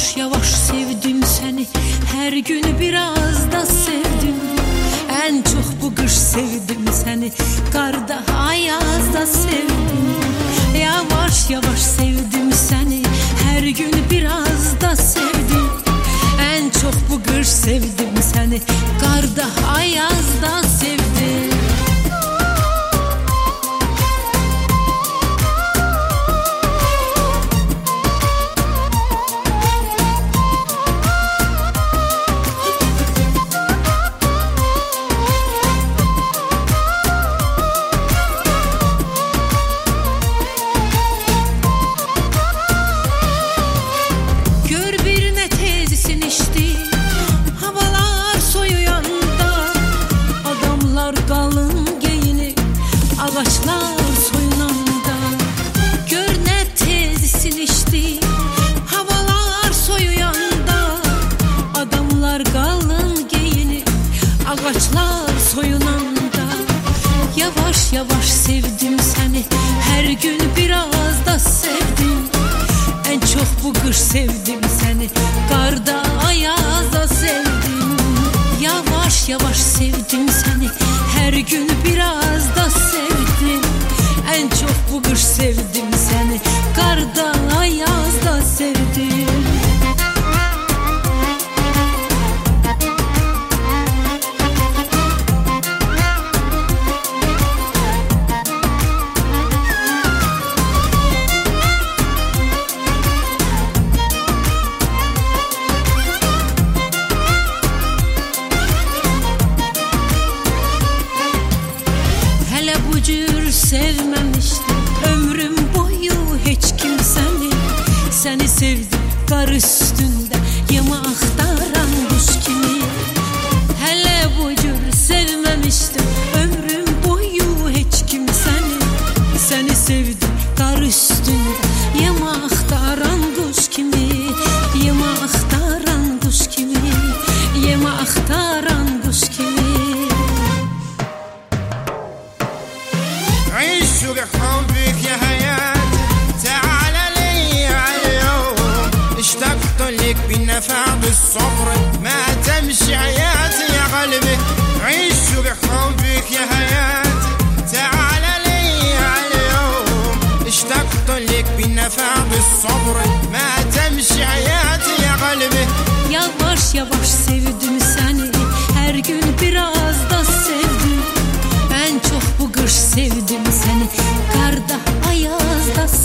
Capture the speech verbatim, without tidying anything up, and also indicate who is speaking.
Speaker 1: Yavaş yavaş sevdim seni, her gün biraz da sevdim. En çok bu kış sevdim seni, karda ayazda sevdim. Yavaş yavaş sevdim seni, her gün biraz da sevdim. En çok bu kış sevdim seni, karda ayazda sevdim. Ağaçlar soyunanda, gör ne tezisin içti. Havalar soyuyanda, adamlar kalın giyinip ağaçlar soyunanda. Yavaş yavaş sevdim seni, her gün biraz da sevdim. En çok bu kış sevdim seni, karda ayazda sevdim. Yavaş yavaş sevdim seni, her gün biraz da sevdim. En çok bu kış sevdim seni, karda ayazda sevdim. Hele bu cür sevmemiştim ömrüm boyu hiç kimseni. Seni sevdim kar üstünde yeme aktaran kuş kimi. Hele bu cür sevmemiştim ömrüm boyu hiç kimseni. Seni sevdim kar üstünde yeme aktaran kuş kimi. Yeme aktaran kuş kimi. Yeme aktaran kuş kimi.
Speaker 2: عيشوا بحبك يا حياة تعال لي عاليوم اشتقت لك بالنفع بالصبر ما تمشي حياتي يا قلبي عيشوا بحبك يا حياة تعال لي عاليوم اشتقت لك بالنفع بالصبر ما تمشي حياتي يا قلبي.
Speaker 1: Yavaş yavaş sevdim seni, her gün biraz da sevdim. En çok bu kış sevdim seni, karda ayazda sevdim.